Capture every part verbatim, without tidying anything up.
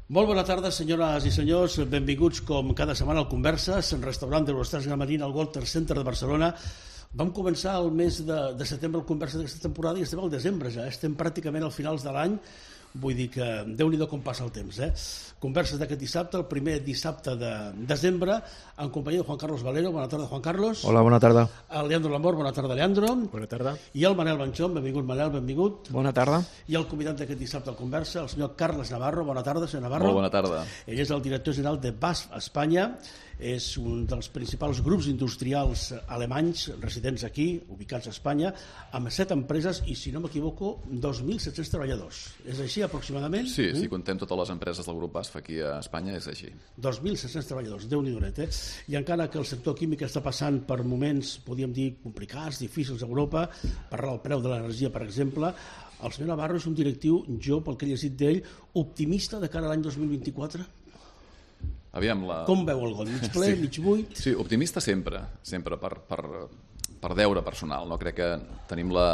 Molt bona tarda, senyores i senyors. Benvinguts, com cada setmana, al Converses, en restaurant de l'Hostals Gamarina al Walter Center de Barcelona. Vam començar el mes de, de setembre el Conversa d'aquesta temporada i estem al desembre ja. Estem pràcticament al finals de l'any. Vull dir que Déu-n'hi-do com passa el temps, eh? Converses d'aquest dissabte, el primer dissabte de desembre, en companyia de Juan Carlos Valero. Bona tarda, Juan Carlos. Hola, bona tarda. El Leandro Lamor. Bona tarda, Leandro. Bona tarda. I el Manel Banchón. Benvingut, Manel, benvingut. Bona tarda. I el convidat d'aquest dissabte al Conversa, el senyor Carles Navarro. Bona tarda, senyor Navarro. Molt bona tarda. Ell és el director general de B A S F Espanya. És un dels principals grups industrials alemanys residents aquí, ubicats a Espanya, amb set empreses i, si no m'equivoco, dos mil set-cents treballadors. És així, aproximadament? Sí, si contem totes les empreses del grup B A S F aquí a Espanya, és així. dos mil set-cents treballadors, Déu-n'hi-do, eh? I encara que el sector químic està passant per moments, podríem dir, complicats, difícils a Europa, parlar del preu de l'energia, per exemple, el senyor Navarro és un directiu, jo, pel que he llegit d'ell, optimista de cara a l'any dos mil vint-i-quatre? Aviam, la... Com veu el got? Mig ple, sí. Mig buit? Sí, optimista sempre, sempre per, per, per deure personal. No crec que tenim la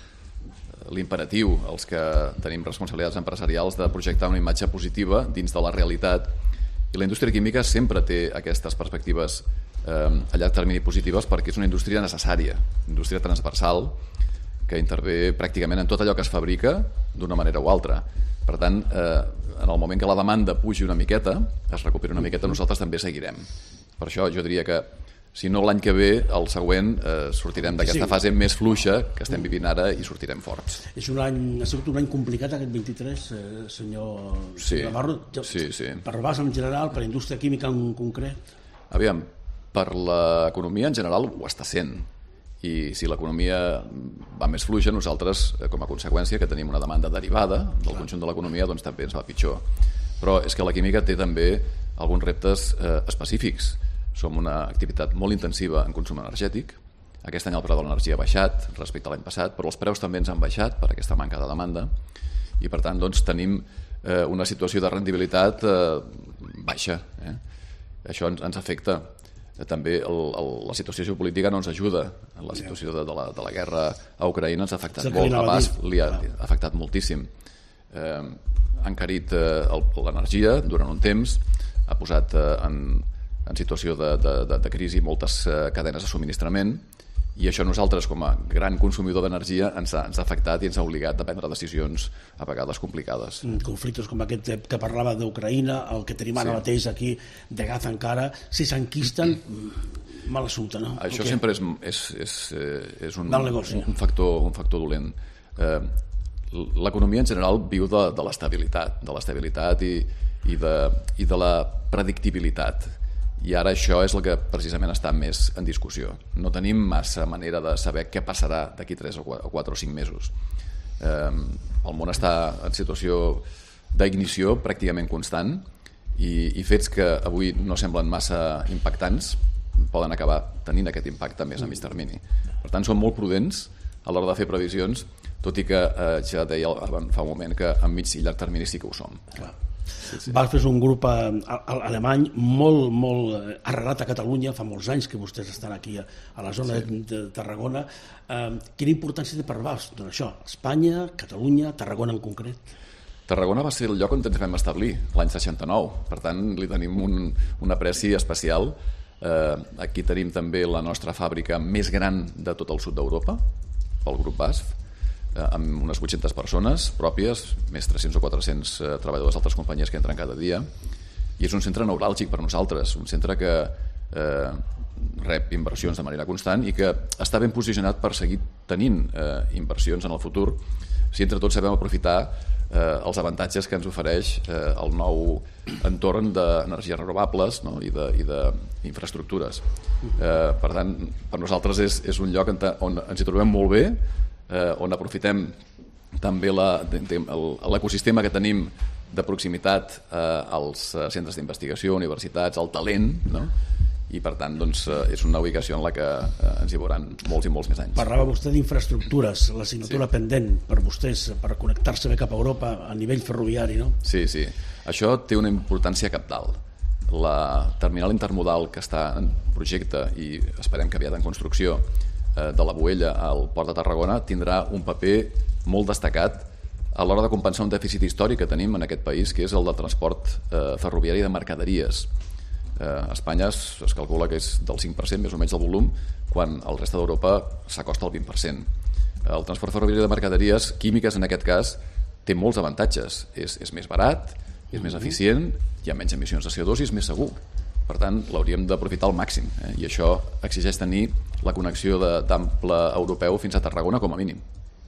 l'imperatiu, els que tenim responsabilitats empresarials, de projectar una imatge positiva dins de la realitat. I la indústria química sempre té aquestes perspectives eh, a llarg termini positives perquè és una indústria necessària, indústria transversal, que intervé pràcticament en tot allò que es fabrica d'una manera o altra. Per tant, eh, en el moment que la demanda pugi una miqueta, es recupera una miqueta, nosaltres també seguirem. Per això jo diria que, si no l'any que ve, el següent, eh, sortirem d'aquesta sí. fase més fluixa que estem vivint ara i sortirem forts. És un any, ha sigut un any complicat aquest vint-i-tres, eh, senyor sí. Navarro, sí, sí. per B A S en general, per la indústria química en concret? Aviam, per l'economia en general ho està sent. I si l'economia va més fluixa, nosaltres, com a conseqüència, que tenim una demanda derivada del conjunt de l'economia, doncs també ens va pitjor. Però és que la química té també alguns reptes eh, específics. Som una activitat molt intensiva en consum energètic. Aquest any el preu de l'energia ha baixat respecte a l'any passat, però els preus també ens han baixat per aquesta manca de demanda i, per tant, doncs, tenim eh, una situació de rendibilitat eh, baixa. Eh? Això ens, ens afecta. També el, el, la situació geopolítica no ens ajuda. La situació de, de, la, de la guerra a Ucraïna ens ha afectat molt. A B A S F li ha, ha afectat moltíssim. Eh, ha encarit eh, l'energia durant un temps, ha posat eh, en, en situació de, de, de, de crisi moltes eh, cadenes de subministrament, i això nosaltres, com a gran consumidor d'energia, ens ha, ens ha afectat i ens ha obligat a prendre decisions a vegades complicades. Conflictes com aquest que parlava d'Ucraïna, el que tenim ara sí. mateix aquí de Gaza encara, si s'enquisten, mal assumpte, no? Això okay. sempre és, és, és, és un, negoci, un, factor, un factor dolent. Eh, l'economia en general viu de, de l'estabilitat, de l'estabilitat i, i, de, i de la predictibilitat. I ara això és el que precisament està més en discussió. No tenim massa manera de saber què passarà d'aquí tres o quatre o cinc mesos. Eh, el món està en situació d'ignició pràcticament constant i, i fets que avui no semblen massa impactants poden acabar tenint aquest impacte més a mig termini. Per tant, som molt prudents a l'hora de fer previsions, tot i que eh, ja deia fa un moment que a mig i llarg termini sí que ho som. Clar. Sí, sí. B A S F és un grup alemany molt, molt arrelat a Catalunya, fa molts anys que vostès estan aquí a, a la zona sí. de Tarragona. Eh, quina importància té per B A S F? Doncs això, Espanya, Catalunya, Tarragona en concret. Tarragona va ser el lloc on ens vam establir l'any seixanta-nou, per tant li tenim un, un apreci especial. Eh, aquí tenim també la nostra fàbrica més gran de tot el sud d'Europa, pel grup B A S F, amb unes vuit-centes persones pròpies, més tres-cents o quatre-cents treballadors d'altres companyies que entren cada dia, i és un centre neuràlgic per nosaltres, un centre que eh, rep inversions de manera constant i que està ben posicionat per seguir tenint eh, inversions en el futur, si entre tots sabem aprofitar eh, els avantatges que ens ofereix eh, el nou entorn d'energies renovables, no? i d'infraestructures. Eh, per tant, per nosaltres és, és un lloc on ens hi trobem molt bé, Eh, on aprofitem també l'ecosistema que tenim de proximitat eh, als centres d'investigació, universitats, el talent, no? I per tant doncs, eh, és una ubicació en la que eh, ens hi veuran molts i molts més anys. Parlava vostè d'infraestructures, l'assignatura sí. pendent per vostès, per connectar-se bé cap a Europa a nivell ferroviari, no? Sí, sí. Això té una importància cabdal. La terminal intermodal que està en projecte i esperem que aviat en construcció de la Boella al Port de Tarragona tindrà un paper molt destacat a l'hora de compensar un dèficit històric que tenim en aquest país, que és el del transport eh, ferroviari de mercaderies. Eh, a Espanya es, es calcula que és del cinc per cent, més o menys, del volum, quan el resta d'Europa s'acosta al vint per cent. El transport ferroviari de mercaderies químiques, en aquest cas, té molts avantatges. És, és més barat, és més eficient, hi ha menys emissions de C O dos i és més segur. Per tant, l'hauríem d'aprofitar al màxim. Eh? I això exigeix tenir la connexió d'ample europeu fins a Tarragona com a mínim.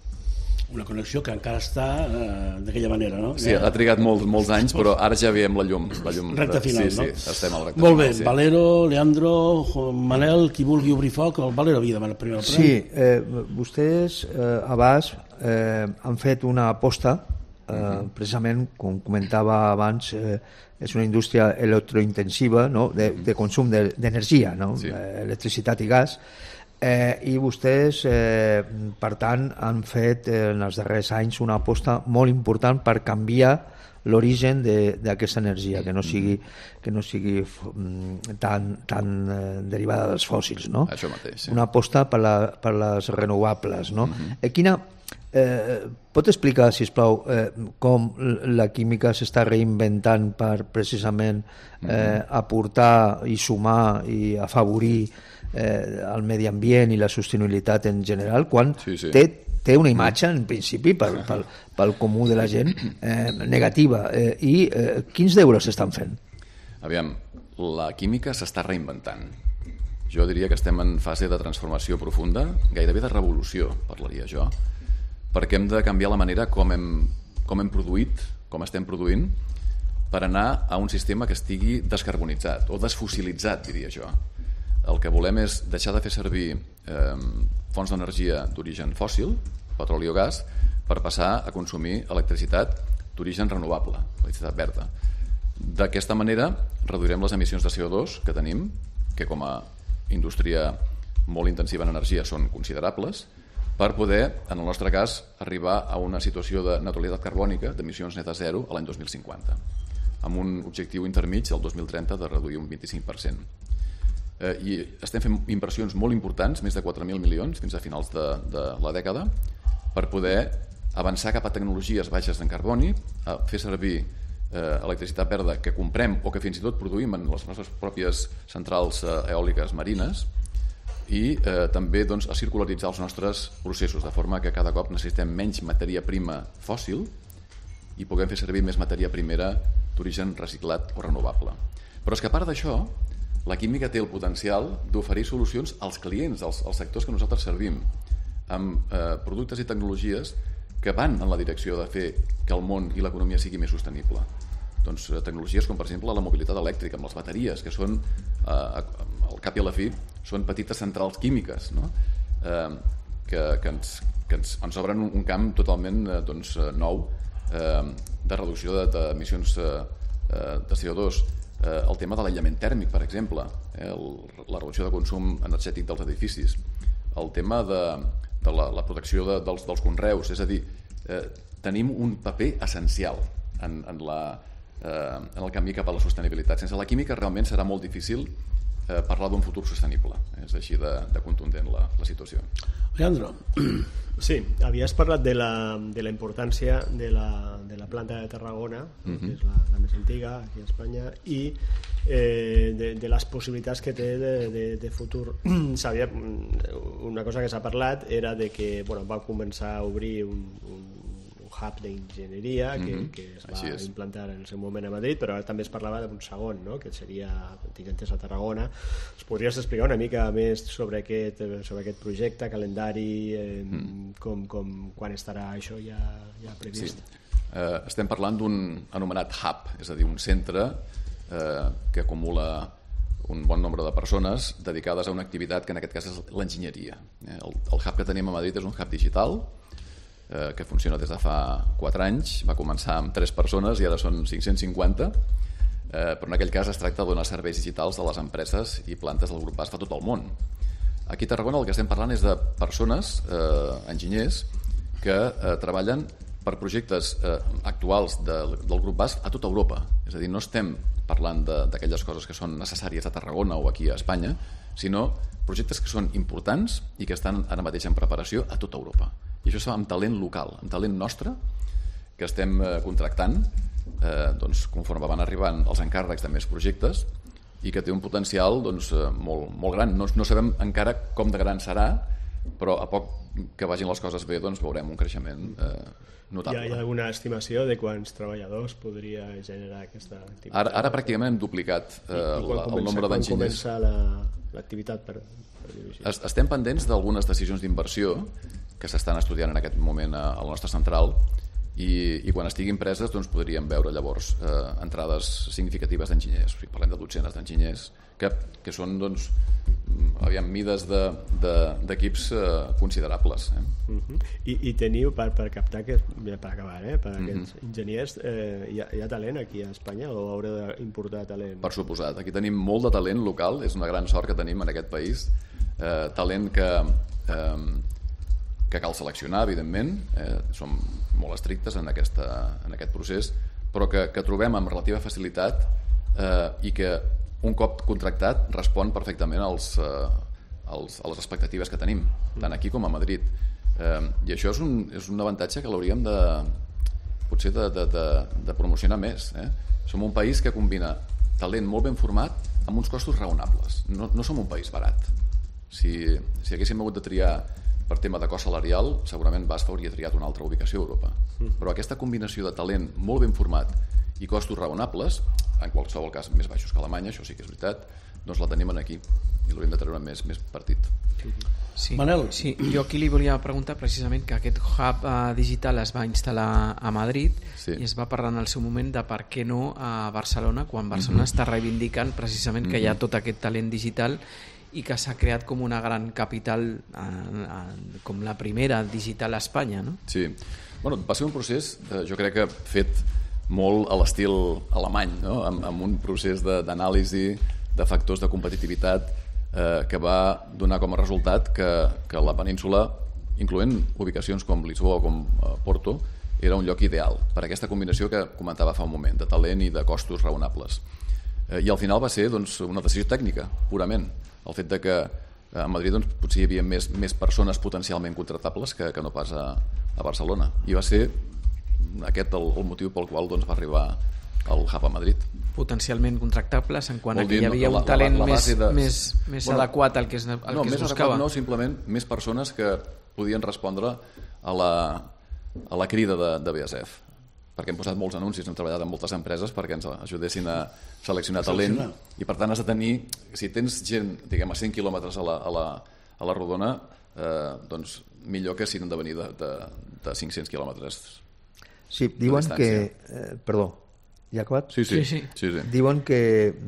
Una connexió que encara està eh, d'aquella manera, no? Sí, ha trigat molts, molts anys, però ara ja veiem la llum. La llum recta final, sí, no? Sí, estem al recta Molt final. bé, Sí. Valero, Leandro, Manel, qui vulgui obrir foc, el Valero havia demanat primer el premi. Sí, eh, vostès eh, a Bas eh, han fet una aposta, eh, uh-huh. precisament, com comentava abans, eh, és una indústria electrointensiva, no? de, de consum d'energia, no? Sí. Electricitat i gas, Eh, i vostès, eh, per tant, han fet eh, en els darrers anys una aposta molt important per canviar l'origen d'aquesta energia, que no sigui, que no sigui tan, tan eh, derivada dels fòssils, no? Això mateix, sí. Una aposta per, la, per les renovables, no? Uh-huh. eh, quina, eh, pot explicar, sisplau, eh, com la química s'està reinventant per precisament eh, aportar i sumar i afavorir eh, el medi ambient i la sostenibilitat en general, quan sí, sí. té té una imatge, en principi, pel, pel, pel comú de la gent, eh, negativa. Eh, I eh, quins deures s'estan fent? Aviam, la química s'està reinventant. Jo diria que estem en fase de transformació profunda, gairebé de revolució, parlaria jo, perquè hem de canviar la manera com hem, com hem produït, com estem produint, per anar a un sistema que estigui descarbonitzat, o desfossilitzat, diria jo. El que volem és deixar de fer servir eh, fonts d'energia d'origen fòssil, petroli o gas, per passar a consumir electricitat d'origen renovable, electricitat verda. D'aquesta manera reduirem les emissions de C O dos que tenim, que com a indústria molt intensiva en energia són considerables, per poder, en el nostre cas, arribar a una situació de neutralitat carbònica d'emissions netes zero a l'any dos mil cinquanta, amb un objectiu intermig el dos mil trenta de reduir un vint-i-cinc per cent. Eh, i estem fent inversions molt importants, més de quatre mil milions fins a finals de, de la dècada, per poder avançar cap a tecnologies baixes en carboni, a fer servir eh, electricitat verda que comprem o que fins i tot produïm en les nostres pròpies centrals eh, eòliques marines, i eh, també doncs, a circularitzar els nostres processos, de forma que cada cop necessitem menys matèria prima fòssil i puguem fer servir més matèria primera d'origen reciclat o renovable. Però és que a part d'això, la química té el potencial d'oferir solucions als clients, als, als sectors que nosaltres servim, amb eh, productes i tecnologies que van en la direcció de fer que el món i l'economia sigui més sostenible. Doncs eh, tecnologies com, per exemple, la mobilitat elèctrica, amb les bateries, que són, eh, al cap i a la fi, són petites centrals químiques, no? eh, que, que, ens, que ens, ens obren un, un camp totalment eh, doncs, nou eh, de reducció d'emissions de, de, de C O dos. El tema de l'aïllament tèrmic, per exemple, eh, el, la reducció de consum energètic dels edificis, el tema de, de la, la protecció de, dels, dels conreus, és a dir, eh, tenim un paper essencial en, en, la, eh, en el camí cap a la sostenibilitat. Sense la química realment serà molt difícil eh, parlar d'un futur sostenible. És així de, de contundent la, la situació. Leandro. Sí, havies parlat de la, de la importància de la, de la planta de Tarragona, uh-huh. que és la, la més antiga aquí a Espanya, i eh, de, de les possibilitats que té de, de, de futur. Sabia, una cosa que s'ha parlat era de que bueno, va començar a obrir un, un, un hub d'enginyeria que, uh-huh. que es va implantar en el seu moment a Madrid, però ara també es parlava d'un segon, no? Que seria, tinc entès, a Tarragona. Es podries explicar una mica més sobre aquest, sobre aquest projecte, calendari, eh, mm. com, com, quan estarà això ja, ja previst? Sí. Eh, estem parlant d'un anomenat hub, és a dir, un centre eh, que acumula un bon nombre de persones dedicades a una activitat que en aquest cas és l'enginyeria. Eh, el, el hub que tenim a Madrid és un hub digital eh, que funciona des de fa quatre anys, va començar amb tres persones i ara són cinc-cents cinquanta, eh, però en aquell cas es tracta de donar serveis digitals a les empreses i plantes del grup B A S F a tot el món. Aquí a Tarragona el que estem parlant és de persones, eh, enginyers, que eh, treballen per projectes eh, actuals de, del grup B A S F a tota Europa. És a dir, no estem parlant d'aquelles coses que són necessàries a Tarragona o aquí a Espanya, sinó projectes que són importants i que estan ara mateix en preparació a tota Europa. I això es fa amb talent local, amb talent nostre, que estem eh, contractant, eh, doncs, conforme van arribant els encàrrecs de més projectes, i que té un potencial doncs, eh, molt, molt gran. No, no sabem encara com de gran serà, però a poc que vagin les coses bé doncs, veurem un creixement eh, notable. Hi ha, hi ha alguna estimació de quants treballadors podria generar aquesta activitat? Ara, ara pràcticament hem duplicat eh, la, el nombre d'enginyers. Quan comença l'activitat per, per dirigir? Estem pendents d'algunes decisions d'inversió que s'estan estudiant en aquest moment a, a la nostra central, i, i quan estiguin preses doncs, podríem veure llavors eh, entrades significatives d'enginyers. O sigui, parlem de dotzenes d'enginyers que, que són doncs, aviam, mides d'equips de, de, eh, considerables. Eh? Uh -huh. I, I teniu, per, per captar, que, per acabar, eh, per uh -huh. aquests enginyers, eh, hi, ha, hi ha talent aquí a Espanya o haureu d'importar talent? Per suposat. Aquí tenim molt de talent local, és una gran sort que tenim en aquest país. Eh, talent que... Eh, que cal seleccionar, evidentment, eh, som molt estrictes en, aquesta, en aquest procés, però que, que trobem amb relativa facilitat eh, i que un cop contractat respon perfectament als, eh, als, a les expectatives que tenim, tant aquí com a Madrid. Eh, I això és un, és un avantatge que l'hauríem de, potser de, de, de, de promocionar més. Eh? Som un país que combina talent molt ben format amb uns costos raonables. No, no som un país barat. Si, si haguéssim hagut de triar per tema de cost salarial, segurament Basf hauria triat una altra ubicació a Europa. Però aquesta combinació de talent molt ben format i costos raonables, en qualsevol cas més baixos que Alemanya, això sí que és veritat, doncs la tenim aquí i l'hauríem de treure més, més partit. Sí. Manel? Sí, jo aquí li volia preguntar precisament que aquest hub uh, digital es va instal·lar a Madrid, sí, i es va parlar en el seu moment de per què no a Barcelona, quan Barcelona mm-hmm. està reivindicant precisament mm-hmm. que hi ha tot aquest talent digital i que s'ha creat com una gran capital, eh, eh, com la primera digital a Espanya, no? Sí. Bueno, va ser un procés, eh, jo crec que fet molt a l'estil alemany, no? amb, amb un procés d'anàlisi de, de factors de competitivitat eh, que va donar com a resultat que, que la península, incloent ubicacions com Lisboa o com eh, Porto, era un lloc ideal per aquesta combinació que comentava fa un moment, de talent i de costos raonables. Eh, I al final va ser doncs, una decisió tècnica, purament. El fet de que a Madrid doncs, potser hi havia més, més persones potencialment contractables que, que no pas a, a Barcelona. I va ser aquest el, el motiu pel qual doncs, va arribar el hub a Madrid. Potencialment contractables en quant a que hi havia un talent la, la, la més, de... més, més bueno, adequat al que es, al no, que es més buscava. Adequat, no, simplement més persones que podien respondre a la, a la crida de, de B A S F. Perquè hem posat molts anuncis, hem treballat amb moltes empreses perquè ens ajudessin a seleccionar talent, i per tant has de tenir, si tens gent diguem a cent quilòmetres a la, a la, a la rodona, eh, doncs millor que si han de venir de, de, de cinc-cents quilòmetres. Sí, diuen que eh, perdó, ja ha acabat? Sí, sí. sí, sí. sí, sí. Diuen que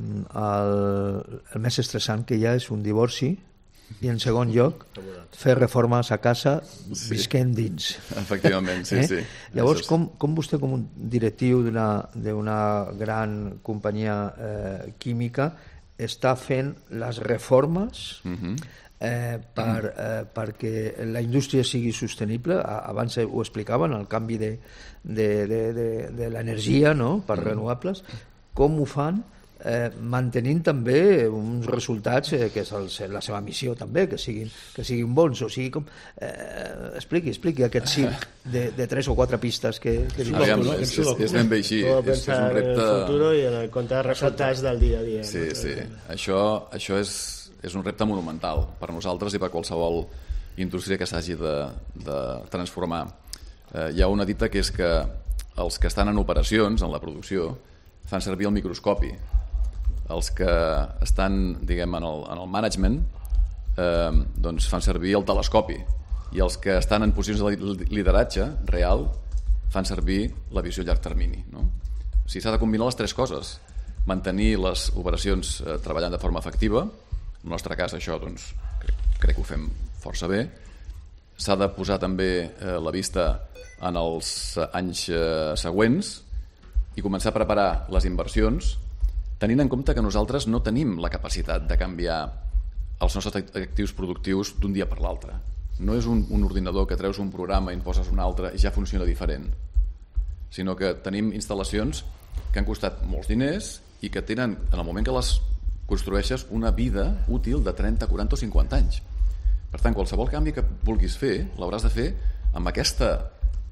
el, el més estressant que hi ha és un divorci, i en segon lloc fer reformes a casa sí. visquent dins. Efectivament, sí, eh? sí. Llavors, com, com vostè, com un directiu d'una gran companyia eh, química, està fent les reformes uh-huh. eh, per, eh, perquè la indústria sigui sostenible? Abans ho explicaven, el canvi de, de, de, de, de l'energia, no?, per uh-huh. renovables. Com ho fan? Eh, mantenint també uns resultats eh, que és el, la seva missió també, que siguin, que siguin bons, o sigui com eh, expliqui, expliqui aquest circ de, de tres o quatre pistes que, que diu. Aviam, és, és, és ben bé així, és, és un repte... en el futur i en el compte de resultats del dia a dia. Sí, sí, això, això és, és un repte monumental per nosaltres i per qualsevol indústria que s'hagi de, de transformar. Eh, hi ha una dita que és que els que estan en operacions, en la producció, fan servir el microscopi. Els que estan, diguem, en el, en el management eh, doncs fan servir el telescopi, i els que estan en posicions de lideratge real fan servir la visió a llarg termini, no? O sigui, s'ha de combinar les tres coses: mantenir les operacions eh, treballant de forma efectiva, en el nostre cas això doncs, crec, crec que ho fem força bé. S'ha de posar també eh, la vista en els anys eh, següents i començar a preparar les inversions tenint en compte que nosaltres no tenim la capacitat de canviar els nostres actius productius d'un dia per l'altre. No és un, un ordinador que treus un programa i en poses un altre i ja funciona diferent, sinó que tenim instal·lacions que han costat molts diners i que tenen, en el moment que les construeixes, una vida útil de trenta, quaranta o cinquanta anys. Per tant, qualsevol canvi que vulguis fer l'hauràs de fer amb aquesta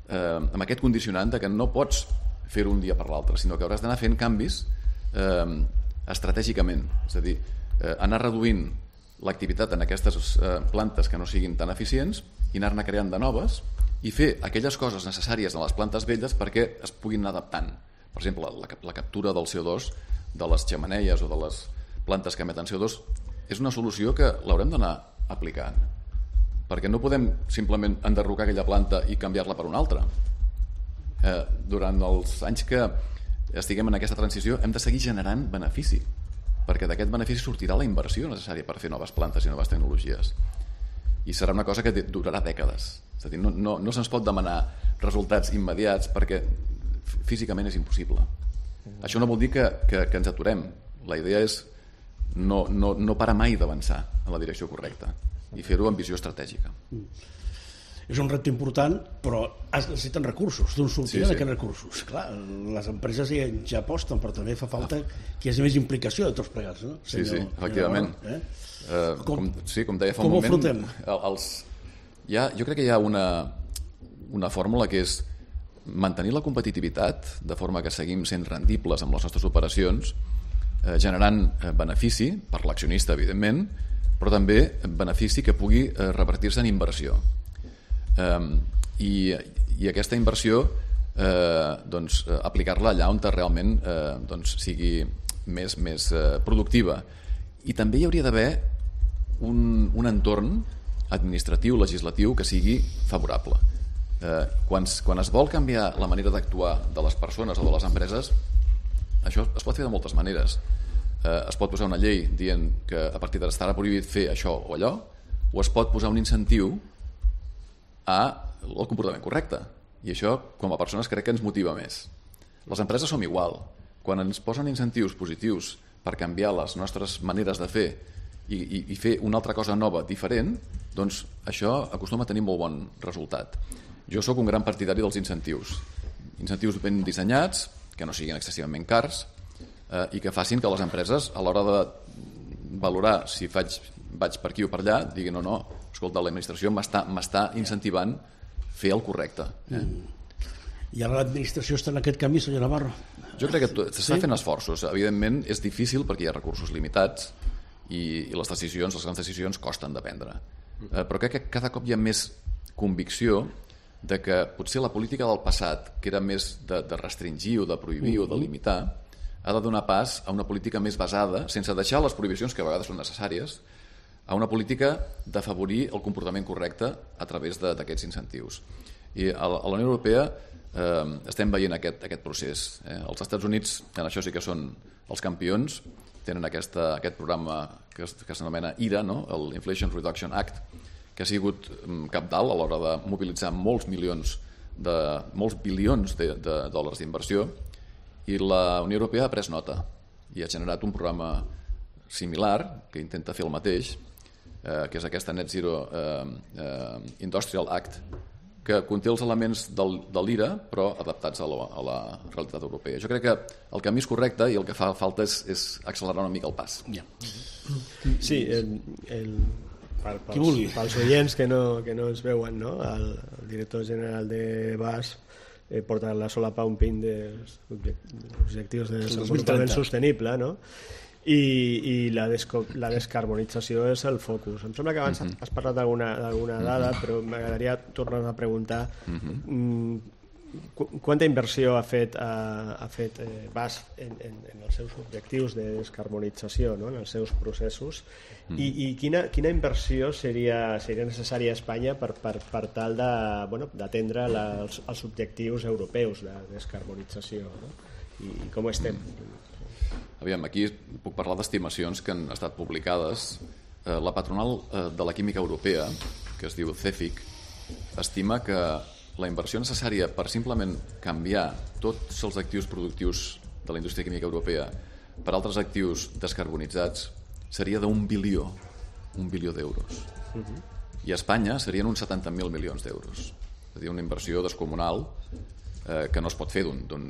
eh, amb aquest condicionant de que no pots fer-ho un dia per l'altre, sinó que hauràs d'anar fent canvis eh, estratègicament, és a dir, eh, anar reduint l'activitat en aquestes eh, plantes que no siguin tan eficients i anar-ne creant de noves i fer aquelles coses necessàries en les plantes velles perquè es puguin anar adaptant. Per exemple, la, la captura del C O dos de les xemeneies o de les plantes que emeten C O dos és una solució que l'haurem d'anar aplicant, perquè no podem simplement enderrocar aquella planta i canviar-la per una altra. Eh, durant els anys que estiguem en aquesta transició hem de seguir generant benefici, perquè d'aquest benefici sortirà la inversió necessària per fer noves plantes i noves tecnologies. I serà una cosa que durarà dècades. És a dir, no, no, no se'ns pot demanar resultats immediats perquè físicament és impossible. Això no vol dir que, que, que ens aturem. La idea és no, no, no parar mai d'avançar en la direcció correcta i fer-ho amb visió estratègica. És un repte important, però es necessiten recursos, d'on sortiran sí, sí. aquests recursos. Clar, les empreses ja, ja aposten, però també fa falta que hi hagi més implicació de tots plegats, no? Senyor, sí, sí, efectivament. Eh? Uh, com, com, sí, com deia fa com un moment... afrontem? Els, ja, jo crec que hi ha una, una fórmula que és mantenir la competitivitat de forma que seguim sent rendibles amb les nostres operacions, eh, generant eh, benefici per l'accionista, evidentment, però també benefici que pugui eh, revertir-se en inversió. Um, i, i aquesta inversió eh, doncs, aplicar-la allà on realment eh, doncs, sigui més, més eh, productiva. I també hi hauria d'haver un, un entorn administratiu, legislatiu que sigui favorable. Eh, quan, quan es vol canviar la manera d'actuar de les persones o de les empreses, això es pot fer de moltes maneres. Eh, es pot posar una llei dient que a partir d'ara estarà prohibit fer això o allò, o es pot posar un incentiu al comportament correcte. I això, com a persones, crec que ens motiva més. Les empreses som igual. Quan ens posen incentius positius per canviar les nostres maneres de fer i, i, i fer una altra cosa nova, diferent, doncs això acostuma a tenir molt bon resultat. Jo sóc un gran partidari dels incentius. Incentius ben dissenyats, que no siguin excessivament cars eh, i que facin que les empreses, a l'hora de valorar si faig, vaig per aquí o per allà, diguin no, no, escolta, l'administració m'està incentivant fer el correcte. Eh? Mm. I ara l'administració està en aquest camí, senyor Navarro? Jo crec que s'està fent esforços. Evidentment és difícil perquè hi ha recursos limitats i, i les decisions, les grans decisions costen de prendre. Eh, però crec que cada cop hi ha més convicció de que potser la política del passat, que era més de, de restringir o de prohibir uh-huh. o de limitar, ha de donar pas a una política més basada, sense deixar les prohibicions que a vegades són necessàries, a una política d'afavorir el comportament correcte a través d'aquests incentius. I a la, a la Unió Europea eh, estem veient aquest, aquest procés. Eh? Els Estats Units, en això sí que són els campions, tenen aquesta, aquest programa que, que s'anomena I R A, no? l'Inflation Reduction Act, que ha sigut cabdal a l'hora de mobilitzar molts milions, de, molts bilions de, de dòlars d'inversió, i la Unió Europea ha pres nota i ha generat un programa similar que intenta fer el mateix, eh, que és aquesta Net Zero eh, eh, Industrial Act, que conté els elements del, de l'I R A però adaptats a la, a la realitat europea. Jo crec que el camí és correcte i el que fa falta és, és accelerar una mica el pas. Ja. Sí, el, el, per, pels, pels oients que no, que no ens veuen, no? el, el director general de B A S eh, porta la solapa un pin dels objectius de desenvolupament sostenible, no? I, i la, desco, la descarbonització és el focus. Em sembla que abans uh-huh. has parlat d'alguna dada, uh-huh. però m'agradaria tornar a preguntar uh-huh. mm, qu quanta inversió ha fet, ha, ha fet eh, B A S en, en, en els seus objectius de descarbonització, no? en els seus processos, uh-huh. i, i quina, quina inversió seria, seria necessària a Espanya per, per, per tal de, bueno, d'atendre els, els objectius europeus de descarbonització, no? I, i com estem? Uh-huh. Aviam, aquí puc parlar d'estimacions que han estat publicades. Eh, la patronal eh, de la química europea, que es diu CEFIC, estima que la inversió necessària per simplement canviar tots els actius productius de la indústria química europea per altres actius descarbonitzats seria d'un bilió, un bilió d'euros. Uh-huh. I a Espanya serien uns setanta mil milions d'euros. És a dir, una inversió descomunal eh, que no es pot fer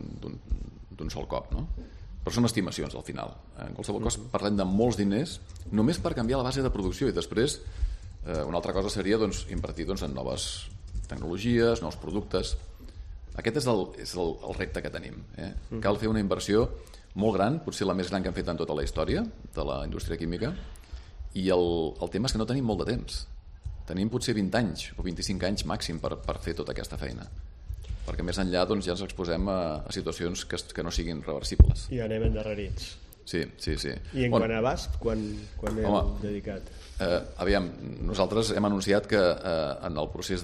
d'un sol cop, no? Però són estimacions al final. En qualsevol cas parlem de molts diners només per canviar la base de producció i després eh, una altra cosa seria doncs, invertir doncs, en noves tecnologies, nous productes. Aquest és el, és el, el repte que tenim. Eh? Cal fer una inversió molt gran, potser la més gran que hem fet en tota la història de la indústria química, i el, el tema és que no tenim molt de temps. Tenim potser vint anys o vint-i-cinc anys màxim per, per fer tota aquesta feina, perquè més enllà doncs, ja ens exposem a, a situacions que, que no siguin reversibles. I anem endarrerits. Sí, sí, sí. I en bueno, quant a abast, quan, quan heu home, dedicat? Eh, aviam, nosaltres hem anunciat que eh, en el procés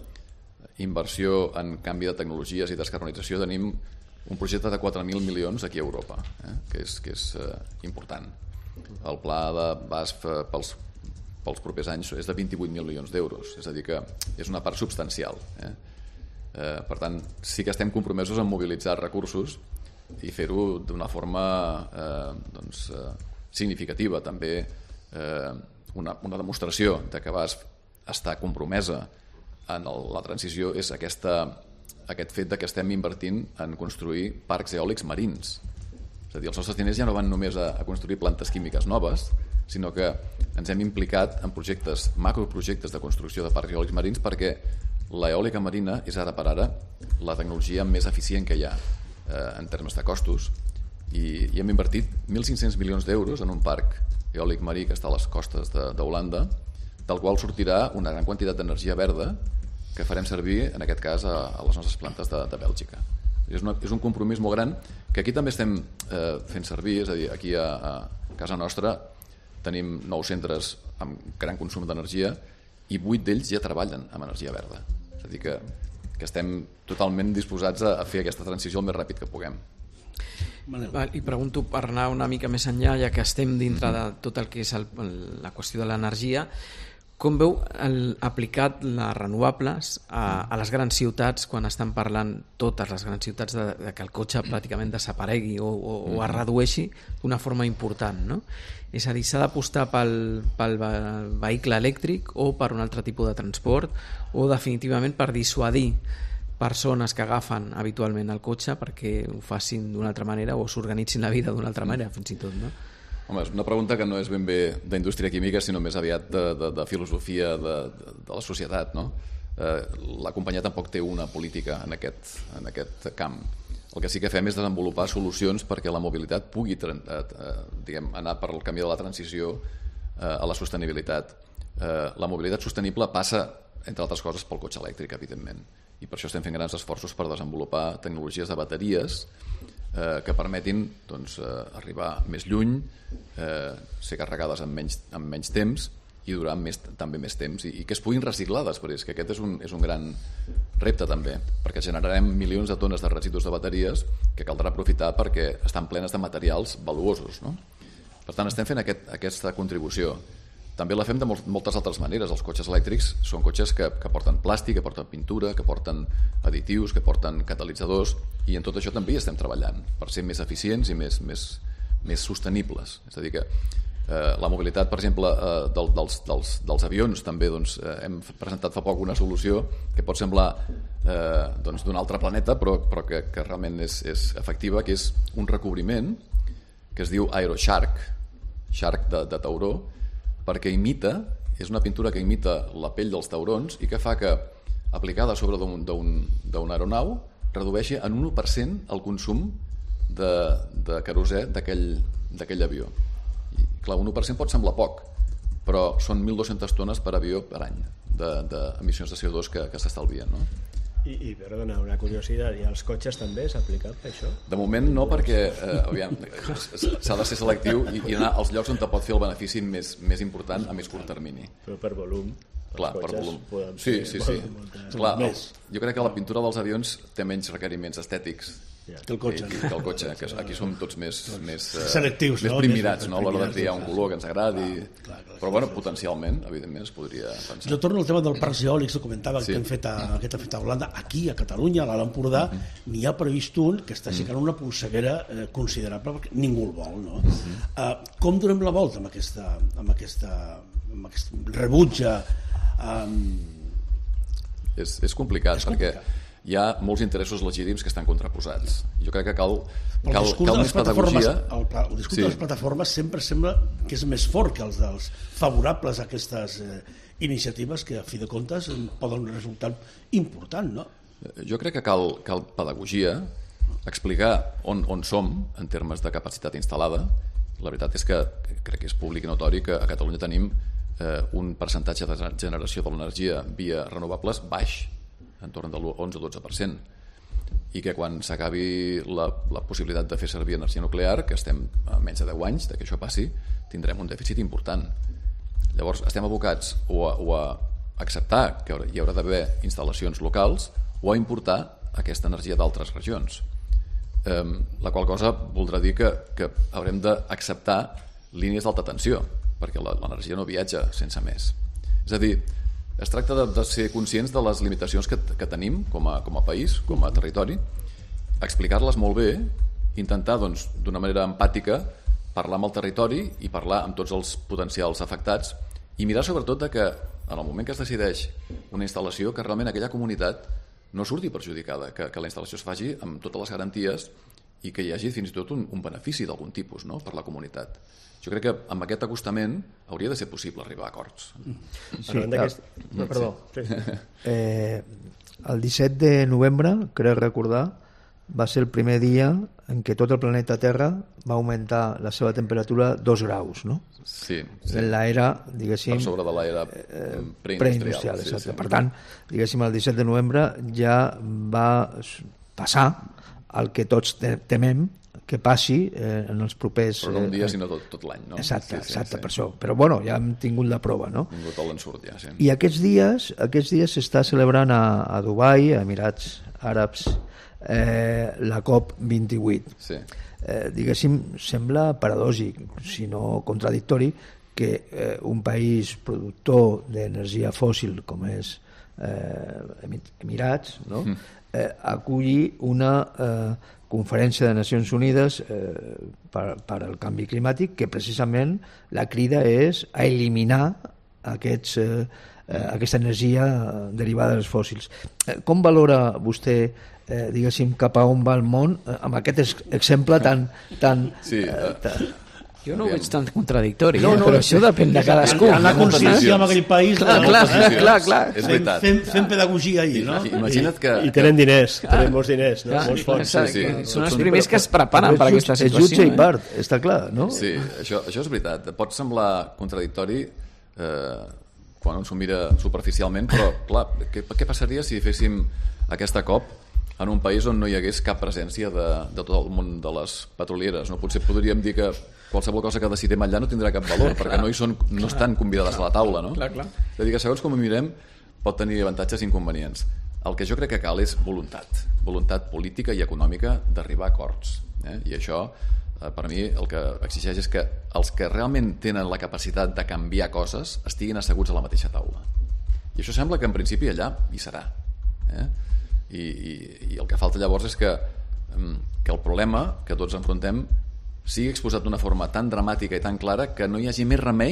d'inversió en canvi de tecnologies i descarbonització tenim un projecte de quatre mil milions aquí a Europa, eh, que és, que és eh, important. El pla de B A S F pels, pels propers anys és de vint-i-vuit mil milions d'euros, és a dir que és una part substancial. Eh? Eh, per tant, sí que estem compromesos en mobilitzar recursos i fer-ho d'una forma eh, doncs, eh, significativa. També eh, una, una demostració de que B A S F està compromesa en el, la transició és aquesta, aquest fet de que estem invertint en construir parcs eòlics marins. És a dir, els nostres diners ja no van només a, a construir plantes químiques noves, sinó que ens hem implicat en projectes, macroprojectes de construcció de parcs eòlics marins, perquè l'eòlica marina és ara per ara la tecnologia més eficient que hi ha eh, en termes de costos, i, i hem invertit mil cinc-cents milions d'euros en un parc eòlic marí que està a les costes d'Holanda, del qual sortirà una gran quantitat d'energia verda que farem servir, en aquest cas, a, a les nostres plantes de, de Bèlgica. És, una, és un compromís molt gran que aquí també estem eh, fent servir, és a dir, aquí a, a casa nostra tenim nou centres amb gran consum d'energia i vuit d'ells ja treballen amb energia verda. És a dir, que, que estem totalment disposats a, a fer aquesta transició el més ràpid que puguem. Val, i pregunto, per anar una mica més enllà, ja que estem dintre de tot el que és el, la qüestió de l'energia, com veu el, aplicat les renovables a, a les grans ciutats quan estan parlant totes les grans ciutats de, de que el cotxe pràcticament desaparegui o, o, o es redueixi d'una forma important, no? És a dir, s'ha d'apostar pel, pel vehicle elèctric o per un altre tipus de transport o definitivament per dissuadir persones que agafen habitualment el cotxe perquè ho facin d'una altra manera o s'organitzin la vida d'una altra manera, fins i tot, no? Home, és una pregunta que no és ben bé d'indústria química, sinó més aviat de, de, de filosofia de, de, de la societat, no? Eh, la companyia tampoc té una política en aquest, en aquest camp. El que sí que fem és desenvolupar solucions perquè la mobilitat pugui eh, eh, diguem, anar per el camí de la transició eh, a la sostenibilitat. Eh, la mobilitat sostenible passa, entre altres coses, pel cotxe elèctric, evidentment. I per això estem fent grans esforços per desenvolupar tecnologies de bateries eh, que permetin doncs, eh, arribar més lluny, eh, ser carregades en menys, en menys temps i durar més, també més temps i, i que es puguin reciclar després, que aquest és un, és un gran repte també, perquè generarem milions de tones de residus de bateries que caldrà aprofitar perquè estan plenes de materials valuosos, no? Per tant, estem fent aquest, aquesta contribució. També la fem de moltes altres maneres. Els cotxes elèctrics són cotxes que, que porten plàstic, que porten pintura, que porten additius, que porten catalitzadors, i en tot això també hi estem treballant per ser més eficients i més, més, més sostenibles. És a dir que eh, la mobilitat, per exemple, eh, del, dels, dels, dels avions també doncs, eh, hem presentat fa poc una solució que pot semblar eh, doncs, d'un altre planeta, però, però que, que realment és, és efectiva, que és un recobriment que es diu AeroShark, Shark de, de tauró, perquè imita, és una pintura que imita la pell dels taurons i que fa que, aplicada sobre d'una aeronau, redueixi en un u per cent el consum de, de querosè d'aquell avió. I, clar, un u per cent pot semblar poc, però són mil dues-centes tones per avió per any d'emissions de C O dos que, que s'estalvien, no? I, i perdona, una curiositat, i als cotxes també s'ha aplicat això? De moment no, perquè eh, aviam, s'ha de ser selectiu i, i anar als llocs on te pot fer el benefici més, més important a més curt termini. Però per volum. Clar, per volum. Sí, sí, sí. Clar, el, jo crec que la pintura dels avions té menys requeriments estètics que el cotxe, que, que el cotxe, que aquí som tots més, més, selectius, més no? primmirats, no? A l'hora de triar un color que ens agradi. Clar, clar, però, bueno, potencialment, evidentment, es podria pensar. Jo torno al tema del parcs eòlics que comentava, sí. que hem fet a, que hem fet a Holanda. Aquí, a Catalunya, a l'Alt Empordà, mm-hmm. n'hi ha previst un que està aixecant una polseguera eh, considerable perquè ningú el vol, no? Mm-hmm. Uh, com donem la volta amb aquesta, amb aquesta, amb aquesta rebutja? Um... És, és complicat, és complicat, perquè hi ha molts interessos legítims que estan contraposats. Jo crec que cal, cal, cal més pedagogia. El, el discurs sí. de les plataformes sempre sembla que és més fort que els dels favorables a aquestes eh, iniciatives que, a fi de comptes, poden un resultat important, no? Jo crec que cal, cal pedagogia, explicar on, on som en termes de capacitat instal·lada. La veritat és que crec que és públic i notori que a Catalunya tenim eh, un percentatge de generació de l'energia via renovables baix, en torn de l'onze dotze per cent, i que quan s'acabi la, la possibilitat de fer servir energia nuclear, que estem a menys de deu anys de que això passi, tindrem un dèficit important. Llavors estem abocats o a, o a acceptar que hi haurà d'haver instal·lacions locals o a importar aquesta energia d'altres regions, eh, la qual cosa voldrà dir que, que haurem d'acceptar línies d'alta tensió, perquè l'energia no viatja sense més. És a dir, es tracta de, de ser conscients de les limitacions que, que tenim com a, com a país, com a territori, explicar-les molt bé, intentar doncs, d'una manera empàtica parlar amb el territori i parlar amb tots els potencials afectats i mirar sobretot de que en el moment que es decideix una instal·lació que realment aquella comunitat no surti perjudicada, que, que la instal·lació es faci amb totes les garanties i que hi hagi fins i tot un, un benefici d'algun tipus, no?, per la comunitat. Jo crec que amb aquest acostament hauria de ser possible arribar a acords. Sí, no, perdó. Eh, el disset de novembre, crec recordar, va ser el primer dia en què tot el planeta Terra va augmentar la seva temperatura dos graus, no? Sí, sí. En l'era, diguéssim... Per sobre de l'era eh, preindustrial. preindustrial, exacte. Sí, sí. Per tant, diguéssim, el disset de novembre ja va passar el que tots temem que passi eh, en els propers... Però no un dia, eh, sinó tot, tot l'any, no? Exacte, sí, sí, exacte, sí. per això. Però bueno, ja hem tingut la prova, no? Un got l'ensurt, ja, sí. I aquests dies aquests dies s'està celebrant a, a Dubai, a Emirats Àrabs, eh, la COP vint-i-vuit. Sí. Eh, diguéssim, sembla paradògic, si no contradictori, que eh, un país productor d'energia fòssil com és eh, Emirats, no? Mm. eh, aculli una eh, conferència de Nacions Unides eh, per, per al canvi climàtic, que precisament la crida és a eliminar aquests, eh, eh, aquesta energia derivada dels fòssils. Eh, com valora vostè, eh, diguéssim, cap a on va el món eh, amb aquest exemple tan... tan, sí, eh, tan jo no ho veig tan contradictori, no, no, eh? Però això depèn de cadascú. Hi ha la consciència en aquell país. Clar, clar, clar, clar, clar. És veritat. Fem, fem pedagogia ahir, no? Imagina't que... I tenen diners, tenen molts diners, no? Clar, Molts fons. clar, sí, sí. Són els primers que es preparen per aquesta és situació. jutge i part, està clar, no? Sí, això, això és veritat. Pot semblar contradictori eh, quan s'ho mira superficialment, però clar, què, què passaria si féssim aquesta COP en un país on no hi hagués cap presència de, de tot el món de les petrolieres, no? Potser podríem dir que qualsevol cosa que decidim allà no tindrà cap valor, perquè no hi són, no estan convidades a la taula, no? Clar, clar. És a dir, que segons com ho mirem pot tenir avantatges i inconvenients. El que jo crec que cal és voluntat, voluntat política i econòmica d'arribar a acords. Eh? I això, eh, per mi, el que exigeix és que els que realment tenen la capacitat de canviar coses estiguin asseguts a la mateixa taula. I això sembla que en principi allà hi serà. Eh? I, i, i el que falta llavors és que, que el problema que tots enfrontem sigui exposat d'una forma tan dramàtica i tan clara que no hi hagi més remei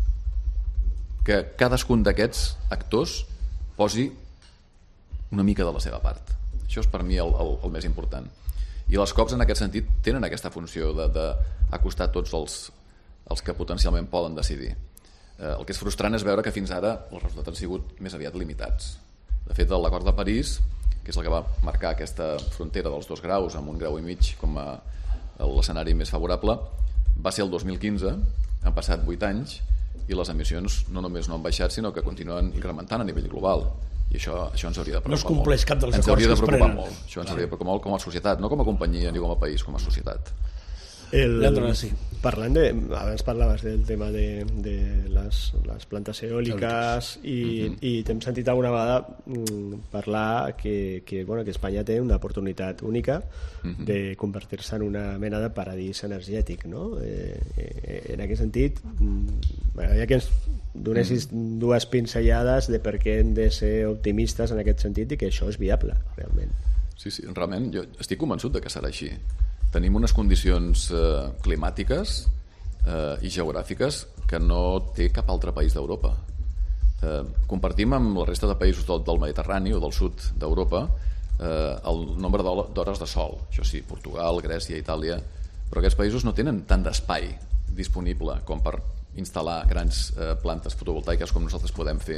que cadascun d'aquests actors posi una mica de la seva part. Això és per mi el, el, el més important. I les COPs en aquest sentit tenen aquesta funció d'acostar tots els, els que potencialment poden decidir. Eh, el que és frustrant és veure que fins ara els resultats han sigut més aviat limitats. De fet, l'acord de París, que és el que va marcar aquesta frontera dels dos graus amb un grau i mig com a l'escenari més favorable, va ser el dos mil quinze, han passat vuit anys i les emissions no només no han baixat sinó que continuen incrementant a nivell global i això, això ens hauria de preocupar molt. No es compleix cap dels ens acords que es preocupar prenen. molt. Això ens hauria de preocupar molt com a societat, no com a companyia ni com a país, com a societat. El, Leandro, sí. Parlant de, abans parlaves del tema de, de les, les plantes eòliques i, uh-huh. i t'hem sentit alguna vegada mm, parlar que, que, bueno, que Espanya té una oportunitat única uh-huh. de convertir-se en una mena de paradís energètic, no? Eh, eh, en aquest sentit mm, m'agradaria que ens donessis uh-huh. dues pinzellades de per què hem de ser optimistes en aquest sentit i que això és viable realment. Sí, sí, realment jo estic convençut de que serà així. Tenim unes condicions eh, climàtiques eh, i geogràfiques que no té cap altre país d'Europa. Eh, compartim amb la resta de països del, del Mediterrani o del sud d'Europa eh, el nombre d'hores de sol. Això sí, Portugal, Grècia, Itàlia, però aquests països no tenen tant d'espai disponible com per instal·lar grans eh, plantes fotovoltaiques com nosaltres podem fer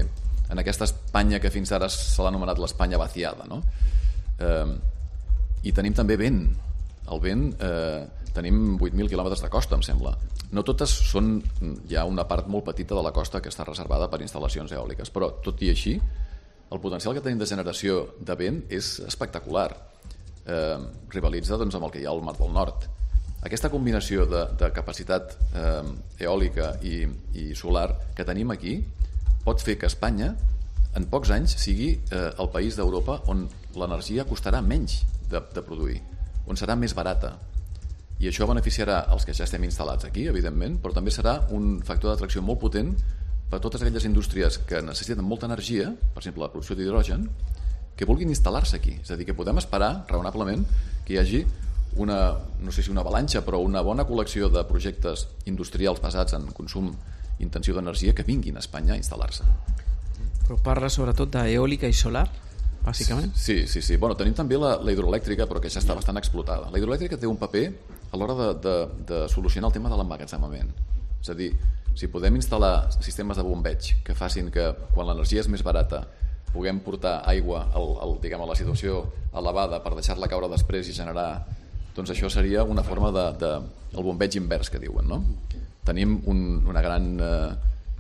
en aquesta Espanya que fins ara se l'ha anomenat l'Espanya vaciada, no? Eh, I tenim també vent. El vent, eh, tenim vuit mil quilòmetres de costa, em sembla. No totes són, hi ha una part molt petita de la costa que està reservada per instal·lacions eòliques, però tot i així, el potencial que tenim de generació de vent és espectacular. Eh, rivalitza doncs, amb el que hi ha al Mar del Nord. Aquesta combinació de, de capacitat eh, eòlica i, i solar que tenim aquí pot fer que Espanya en pocs anys sigui eh, el país d'Europa on l'energia costarà menys de, de produir, on serà més barata. I això beneficiarà els que ja estem instal·lats aquí, evidentment, però també serà un factor d'atracció molt potent per a totes aquelles indústries que necessiten molta energia, per exemple la producció d'hidrogen, que vulguin instal·lar-se aquí. És a dir, que podem esperar, raonablement, que hi hagi una, no sé si una avalanxa, però una bona col·lecció de projectes industrials basats en consum intensiu d'energia que vinguin a Espanya a instal·lar-se. Però parla sobretot d'eòlica i solar, bàsicament? Sí, sí, sí. Bueno, tenim també la, la hidroelèctrica, però que ja està bastant explotada. La hidroelèctrica té un paper a l'hora de, de, de solucionar el tema de l'emmagatzemament. És a dir, si podem instal·lar sistemes de bombeig que facin que quan l'energia és més barata puguem portar aigua al, al, diguem, a la situació elevada per deixar-la caure després i generar, doncs això seria una forma de, de el bombeig invers que diuen, no? Tenim un, una gran eh,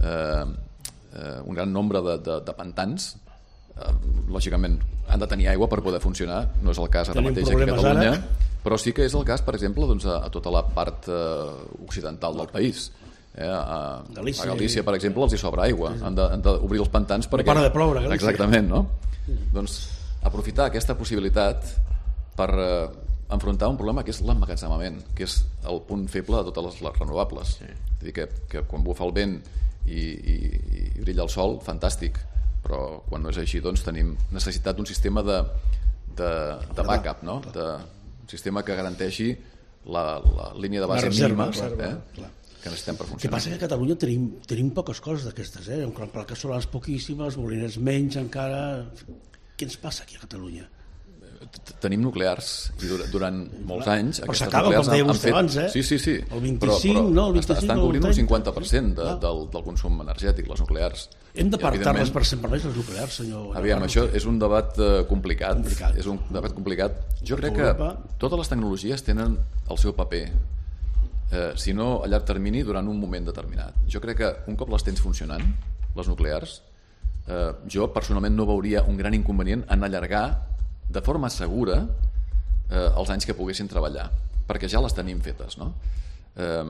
eh, un gran nombre de, de, de pantans. Eh, lògicament han de tenir aigua per poder funcionar, no és el cas ara Tenim mateix aquí a Catalunya, ara. Però sí que és el cas, per exemple, doncs, a, a tota la part eh, occidental del país. Eh, a, Galícia, a Galícia, per exemple, els hi sobra aigua, han de, han d'obrir els pantans perquè... No para de ploure, Galícia. Exactament, no? Doncs aprofitar aquesta possibilitat per eh, enfrontar un problema que és l'emmagatzemament, que és el punt feble de totes les, les renovables. Sí. És a dir, que, que quan bufa el vent i, i, i brilla el sol, fantàstic, però quan no és així, doncs tenim necessitat d'un sistema de, de, de backup, no? De, un sistema que garanteixi la, la línia de base reserva, mínima, reserva, eh? clar. Que necessitem per El que funcionar. passa que a Catalunya tenim, tenim poques coses d'aquestes, eh? En plaques solars poquíssimes, moliners menys encara... Què ens passa aquí a Catalunya? Tenim nuclears i durant, durant molts anys però aquestes s'acaba, nuclears com deia han, han vostè fet... abans, eh? Sí, sí, sí. El vint-i-cinc, però, però no, el vint-i-cinc, estan cobrint el un trenta, cinquanta per cent de, clar. del, del consum energètic, les nuclears. Hem d'apartar-les Evidentment, per sempre més, les nuclears, senyor... Aviam, això és un debat uh, complicat. Complicat. És un debat complicat. Jo crec que Europa... totes les tecnologies tenen el seu paper, eh, si no a llarg termini, durant un moment determinat. Jo crec que un cop les tens funcionant, les nuclears, eh, jo personalment no veuria un gran inconvenient en allargar de forma segura eh, els anys que poguessin treballar, perquè ja les tenim fetes, no? Eh,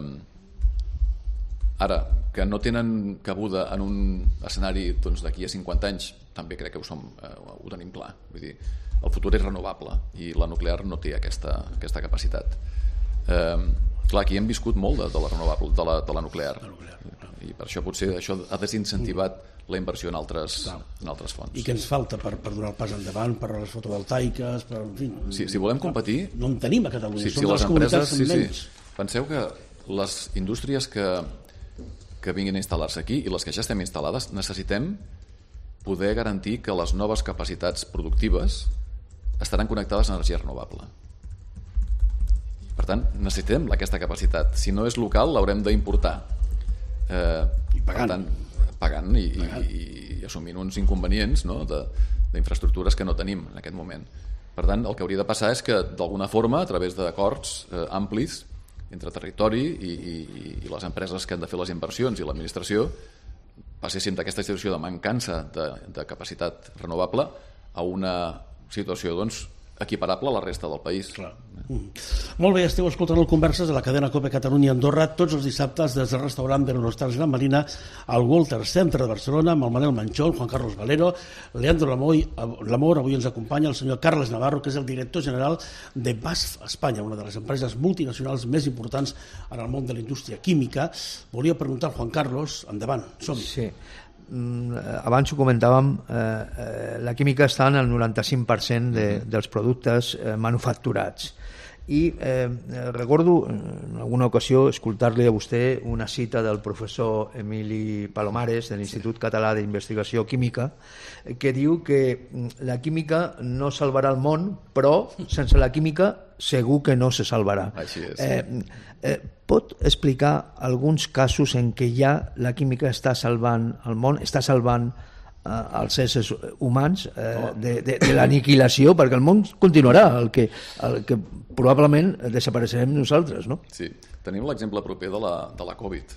ara, que no tenen cabuda en un escenari doncs, d'aquí a cinquanta anys, també crec que ho, som, eh, ho tenim clar. Vull dir, el futur és renovable i la nuclear no té aquesta, aquesta capacitat. Eh, clar, aquí hem viscut molt de, de la renovable, de la, de la nuclear, la nuclear i per això potser això ha desincentivat la inversió en altres, en altres fonts. I què ens falta per, per donar el pas endavant, per a les fotovoltaiques, per... En fi, si, si volem competir... No en tenim a Catalunya, Sí, som sí, de les les comunitats empreses, sí, amb menys. sí. Penseu que les indústries que, que vinguin a instal·lar-se aquí i les que ja estem instal·lades necessitem poder garantir que les noves capacitats productives estaran connectades a energia renovable. Per tant, necessitem aquesta capacitat. Si no és local, l'haurem d'importar. Eh, I pagant. Per tant, pagant i, pagant. i, i assumint uns inconvenients, no?, d'infraestructures que no tenim en aquest moment. Per tant, el que hauria de passar és que, d'alguna forma, a través d'acords eh, amplis entre territori i, i, i les empreses que han de fer les inversions i l'administració, passessin d'aquesta situació de mancança de, de capacitat renovable a una situació, doncs, equiparable a la resta del país. Clar. Mm. Molt bé, esteu escoltant el Converses de la cadena COPE Catalunya Andorra tots els dissabtes des del restaurant de l'Hostal Gran Marina al Walter Centre de Barcelona amb el Manel Manchón, Juan Carlos Valero, Leandro Lamor. Avui ens acompanya el senyor Carles Navarro, que és el director general de B A S F Espanya, una de les empreses multinacionals més importants en el món de la indústria química. Volia preguntar al Juan Carlos, endavant, som-hi. Sí. Abans ho comentàvem, eh, la química està en el noranta-cinc per cent de, dels productes eh, manufacturats. I eh, recordo en alguna ocasió escoltar-li a vostè una cita del professor Emili Palomares de l'Institut Català d'Investigació Química, que diu que la química no salvarà el món, però sense la química segur que no se salvarà. Així és. Eh, eh, pot explicar alguns casos en què ja la química està salvant el món, està salvant als éssers humans eh, de, de, de l'aniquilació, perquè el món continuarà, el que, el que probablement desapareixerem nosaltres, no? Sí, tenim l'exemple proper de la, de la Covid.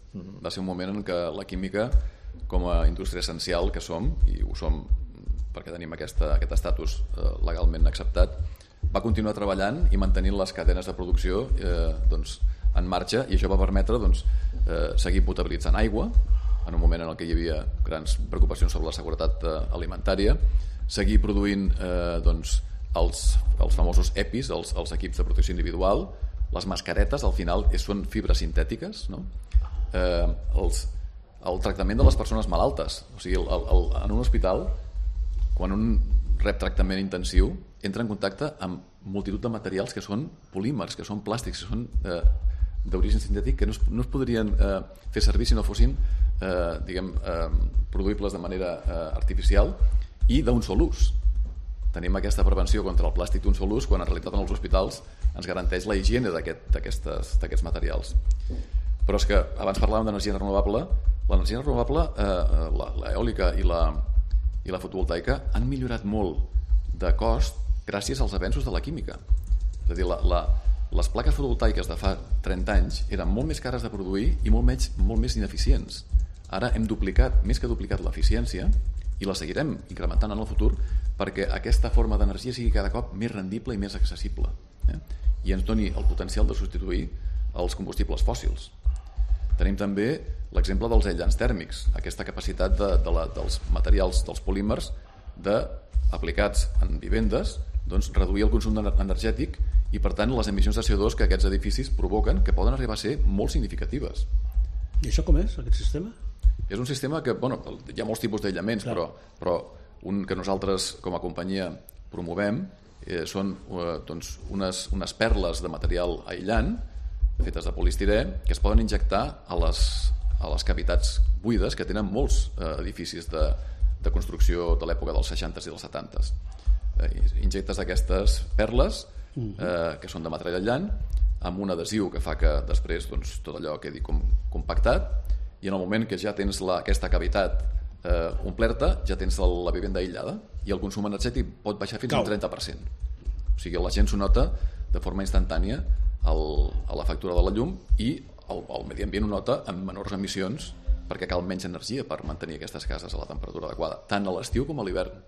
Va ser un moment en què la química, com a indústria essencial que som, i ho som perquè tenim aquesta, aquest estatus eh, legalment acceptat, va continuar treballant i mantenint les cadenes de producció eh, doncs, en marxa, i això va permetre doncs, eh, seguir potabilitzant aigua en un moment en què hi havia grans preocupacions sobre la seguretat eh, alimentària, seguir produint eh, doncs, els, els famosos EPIs, els, els equips de protecció individual, les mascaretes, al final són fibres sintètiques, no? eh, els, el tractament de les persones malaltes, o sigui, el, el, en un hospital, quan un rep tractament intensiu, entra en contacte amb multitud de materials que són polímers, que són plàstics, que són eh, d'origen sintètic, que no es, no es podrien eh, fer servir si no fossin eh, diguem, eh, produïbles de manera eh, artificial i d'un sol ús. Tenim aquesta prevenció contra el plàstic d'un sol ús quan en realitat en els hospitals ens garanteix la higiene d'aquests aquest, materials. Però és que abans parlàvem d'energia renovable. L'energia renovable, eh, l'eòlica i la, i la fotovoltaica han millorat molt de cost gràcies als avenços de la química. És a dir, la, la, les plaques fotovoltaiques de fa trenta anys eren molt més cares de produir i molt més, molt més ineficients. Ara hem duplicat, més que duplicat l'eficiència, i la seguirem incrementant en el futur perquè aquesta forma d'energia sigui cada cop més rendible i més accessible, eh? I ens doni el potencial de substituir els combustibles fòssils. Tenim també l'exemple dels aïllants tèrmics, aquesta capacitat de, de la, dels materials, dels polímers, de, aplicats en vivendes, doncs, reduir el consum energètic i, per tant, les emissions de C O dos que aquests edificis provoquen, que poden arribar a ser molt significatives. I això com és, aquest sistema? És un sistema que, bueno, hi ha molts tipus d'aïllaments, però, però un que nosaltres com a companyia promovem eh, són eh, doncs, unes, unes perles de material aïllant fetes de polistirè que es poden injectar a les, a les cavitats buides que tenen molts eh, edificis de, de construcció de l'època dels seixantes i dels setantes. Eh, injectes aquestes perles eh, que són de material aïllant amb un adhesiu que fa que després doncs, tot allò quedi com, compactat, i en el moment que ja tens la, aquesta cavitat eh, omplerta, ja tens el, la vivenda aïllada i el consum energètic pot baixar fins al trenta per cent. O sigui, la gent s'ho nota de forma instantània el, a la factura de la llum, i el, el medi ambient ho nota amb menors emissions perquè cal menys energia per mantenir aquestes cases a la temperatura adequada, tant a l'estiu com a l'hivern.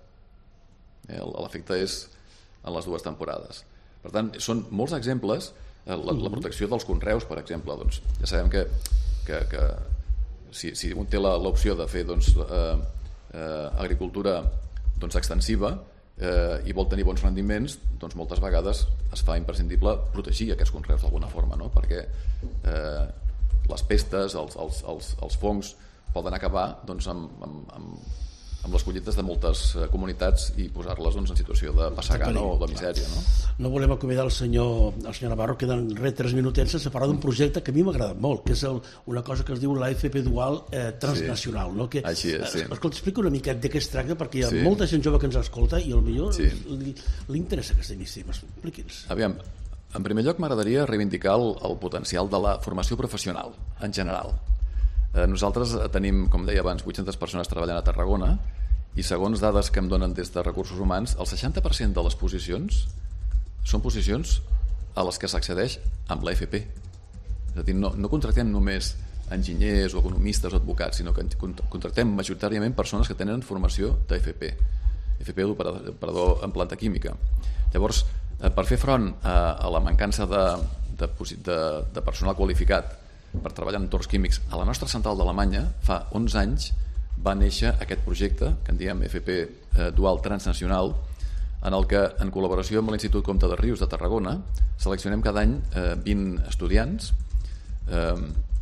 Eh, l'efecte és en les dues temporades. Per tant, són molts exemples. La, la protecció dels conreus, per exemple, doncs, ja sabem que, que, que si, si un té l'opció de fer doncs, eh, eh, agricultura doncs, extensiva eh, i vol tenir bons rendiments, doncs moltes vegades es fa imprescindible protegir aquests conreus d'alguna forma, no? Perquè eh, les pestes, els, els, els, els fongs poden acabar doncs, amb, amb, amb, amb les collites de moltes comunitats i posar-les doncs, en situació de passar gana o de misèria. No? No volem acomiadar el senyor, el senyor Navarro, queden res tres minutets sense parlar d'un projecte que a mi m'ha agradat molt, que és el, una cosa que es diu l'A F P dual eh, transnacional. Sí. No? Que, Així és, sí. Escolta, explica una miqueta de què es tracta, perquè hi ha sí. molta gent jove que ens escolta i potser sí. li, li interessa aquesta iniciativa. Expliqui'ns. Aviam, en primer lloc m'agradaria reivindicar el, el potencial de la formació professional en general. Eh, nosaltres tenim, com deia abans, vuit-centes persones treballant a Tarragona, i segons dades que em donen des de Recursos Humans, el seixanta per cent de les posicions són posicions a les que s'accedeix amb l'A F P. És a dir, no, no contractem només enginyers o economistes o advocats, sinó que contractem majoritàriament persones que tenen formació d'A F P, F P d'operador en planta química. Llavors, per fer front a, a la mancança de, de, de, de personal qualificat per treballar en entorns químics, a la nostra central d'Alemanya, fa onze anys, va néixer aquest projecte, que en diem F P eh, dual transnacional, en el que, en col·laboració amb l'Institut Comte de Rius de Tarragona, seleccionem cada any eh, vint estudiants eh,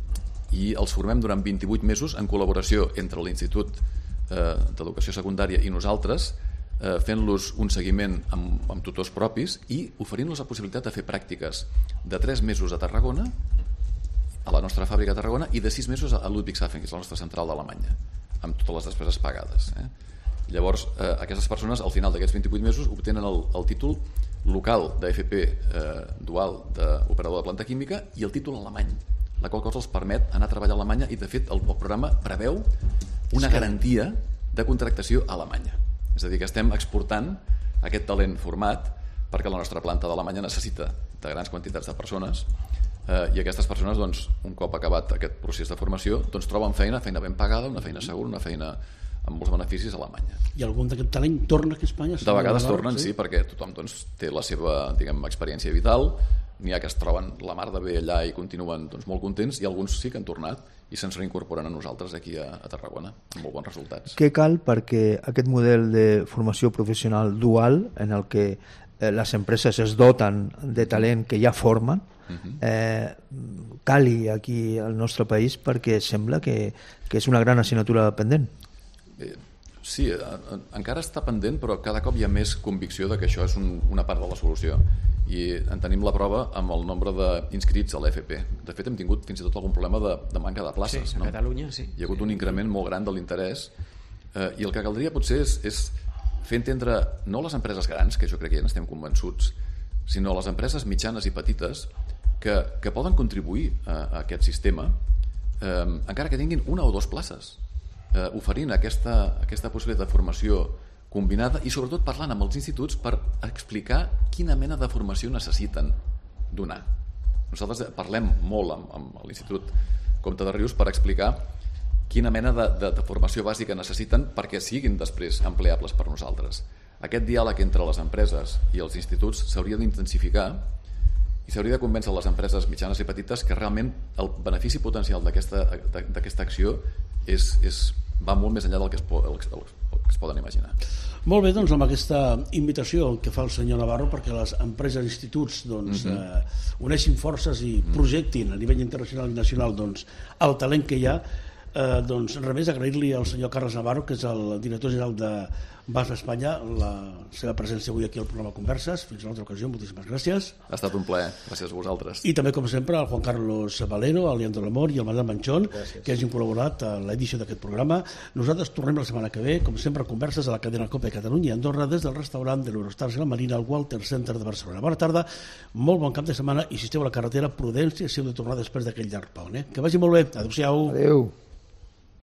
i els formem durant vint-i-vuit mesos en col·laboració entre l'Institut eh, d'Educació Secundària i nosaltres, eh, fent-los un seguiment amb, amb tutors propis i oferint-los la possibilitat de fer pràctiques de tres mesos a Tarragona, a la nostra fàbrica a Tarragona, i de sis mesos a Ludwigshafen, que és la nostra central d'Alemanya, amb totes les despeses pagades. Eh? Llavors, eh, aquestes persones, al final d'aquests vint-i-vuit mesos, obtenen el, el títol local d'A F P eh, dual d'operador de planta química i el títol alemany, la qual cosa els permet anar a treballar a Alemanya, i, de fet, el, el programa preveu una garantia de contractació a Alemanya. És a dir, que estem exportant aquest talent format perquè la nostra planta d'Alemanya necessita de grans quantitats de persones eh, i aquestes persones, doncs, un cop acabat aquest procés de formació, doncs, troben feina, feina ben pagada, una feina segura, una feina amb molts beneficis a Alemanya. I algun d'aquest talent torna aquí a Espanya? De vegades tornen, sí, perquè tothom doncs, té la seva, diguem, experiència vital, n'hi ha que es troben la mar de bé allà i continuen doncs, molt contents, i alguns sí que han tornat i se'ns reincorporen a nosaltres aquí a, a Tarragona amb molt bons resultats. Què cal perquè aquest model de formació professional dual, en el que eh, les empreses es doten de talent que ja formen, eh, cali aquí al nostre país, perquè sembla que, que és una gran assignatura pendent? Eh, sí, eh, encara està pendent, però cada cop hi ha més convicció de que això és un, una part de la solució, i en tenim la prova amb el nombre d'inscrits a l'E F P. De fet, hem tingut fins i tot algun problema de, de manca de places. Sí, a no? Catalunya, sí. Hi ha hagut un increment molt gran de l'interès, eh, i el que caldria potser és, és fer entendre no les empreses grans, que jo crec que ja n'estem convençuts, sinó les empreses mitjanes i petites que, que poden contribuir a, a aquest sistema, eh, encara que tinguin una o dues places, eh, oferint aquesta, aquesta possibilitat de formació combinada i sobretot parlant amb els instituts per explicar quina mena de formació necessiten donar. Nosaltres parlem molt amb, amb l'Institut Comte de Rius per explicar quina mena de, de, de formació bàsica necessiten perquè siguin després empleables per nosaltres. Aquest diàleg entre les empreses i els instituts s'hauria d'intensificar i s'hauria de convèncer les empreses mitjanes i petites que realment el benefici potencial d'aquesta d'aquesta acció és, és, va molt més enllà del que es, po, el, el, el que es poden imaginar. Molt bé, doncs amb aquesta invitació que fa el senyor Navarro perquè les empreses i instituts doncs, mm -hmm. eh, uneixin forces i projectin a nivell internacional i nacional doncs, el talent que hi ha, eh, doncs res més agrair-li al senyor Carles Navarro, que és el director general de B A S F Espanya, la seva presència avui aquí al programa Converses. Fins a una altra ocasió, moltíssimes gràcies. Ha estat un plaer, gràcies a vosaltres. I també, com sempre, al Juan Carlos Valero, al Leandro Lamor i al Manel Manchón, gràcies, que hagin col·laborat a l'edició d'aquest programa. Nosaltres tornem la setmana que ve, com sempre, a Converses a la cadena COPE Catalunya i Andorra, des del restaurant de l'Eurostars Gran Marina al Walter Center de Barcelona. Bona tarda, molt bon cap de setmana, i si esteu a la carretera, prudència si heu de tornar després d'aquell llarg pont. Eh? Que vagi molt bé. Adéu-siau. Adéu.